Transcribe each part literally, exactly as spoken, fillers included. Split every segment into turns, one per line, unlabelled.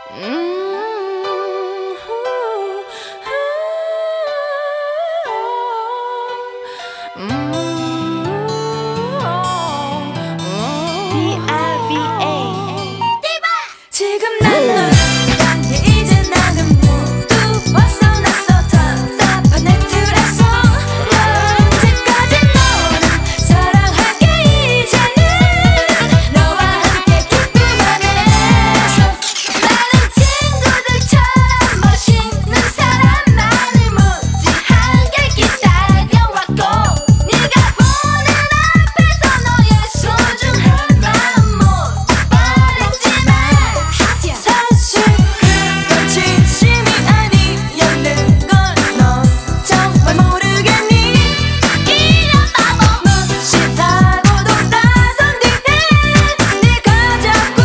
지금 난 널 향해 이제 나는 모두 벗어났어. 답답한 내 틀에서 언제까지 너를 사랑할게. 이제는 너와 함께 기쁨만 해서 나는 친구들처럼 멋있는 사람만을 무지하게 기다려왔고 네가 보는 앞에서 너의 소중한 마음 모두 버렸지만 사실 그건 진심이 아니었는 걸 너 정말 모르겠니? 이런 바보 무시하고도 나선 뒤에 네가 자꾸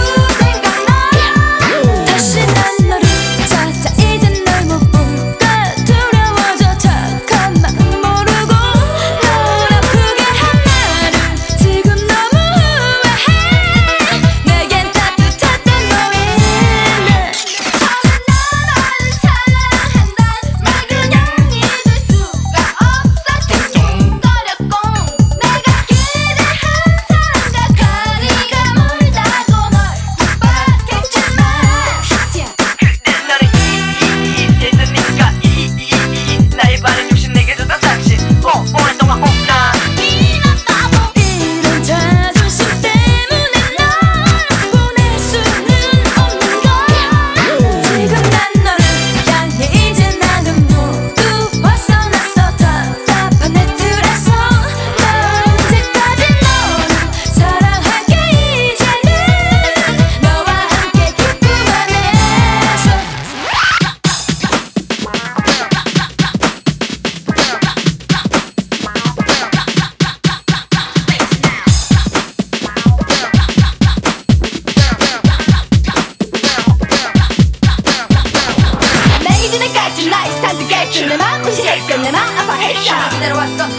생각나. 다시 난 너를 찾아 이젠 널 못 볼까 두려워져. 착한 마음 모르고 널 아프게 한 나를 지금 너무 후회해. 내겐 따뜻했던 너의 처음엔 난 너를 사랑한단 말 그냥 잊을 수가 없어. 찡찡거렸고 내가 기대한 사랑과 거리가 멀다고 널 핍박했지만
그땐 너를 이이이했으니까 이이이 나의 반응 욕심 내게 줬던 당신 어 오랫동안 없나
이런 바보 이런 자존심 때문에 널 보낼 수는 없는 걸. 지금 난 너를 향해 이제 나는 모두 벗어났어. 답답한 내 틀에서 언제까지 너를 사랑할게. 이제는 너와 함께 기쁨만 해서 내기 전에까지 나의 스타일도 깼죠. 내 맘 무시했고 내 맘 아파했어. 기다려왔어